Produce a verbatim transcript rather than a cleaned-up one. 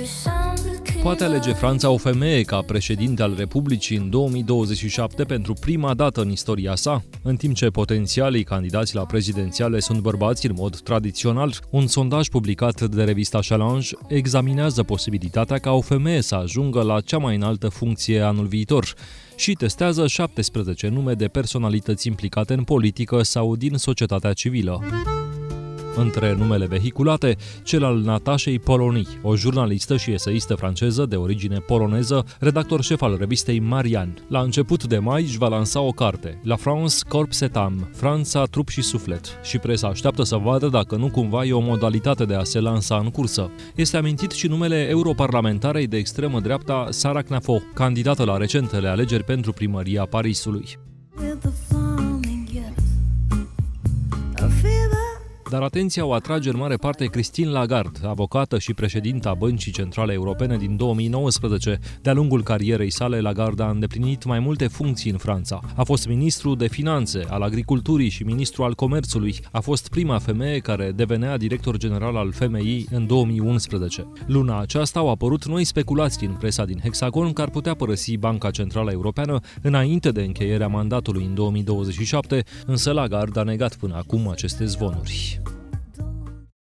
Poate alege Franța o femeie ca președinte al Republicii în două mii douăzeci și șapte pentru prima dată în istoria sa? În timp ce potențialii candidați la prezidențiale sunt bărbați în mod tradițional, un sondaj publicat de revista Challenge examinează posibilitatea ca o femeie să ajungă la cea mai înaltă funcție anul viitor și testează șaptesprezece nume de personalități implicate în politică sau din societatea civilă. Între numele vehiculate, cel al Natașei Polony, o jurnalistă și eseistă franceză de origine poloneză, redactor șef al revistei Marianne. La început de mai își va lansa o carte, La France, Corps et âme, Franța, trup și suflet, și presa așteaptă să vadă dacă nu cumva e o modalitate de a se lansa în cursă. Este amintit și numele europarlamentarei de extremă dreapta Sarah Knafo, candidată la recentele alegeri pentru primăria Parisului. Dar atenția o atrage în mare parte Christine Lagarde, avocată și președinta Băncii Centrale Europene din două mii nouăsprezece. De-a lungul carierei sale, Lagarde a îndeplinit mai multe funcții în Franța. A fost ministru de finanțe, al agriculturii și ministru al comerțului. A fost prima femeie care devenea director general al F M I în două mii unsprezece. Luna aceasta au apărut noi speculații în presa din Hexagon că ar putea părăsi Banca Centrală Europeană înainte de încheierea mandatului în două mii douăzeci și șapte, însă Lagarde a negat până acum aceste zvonuri.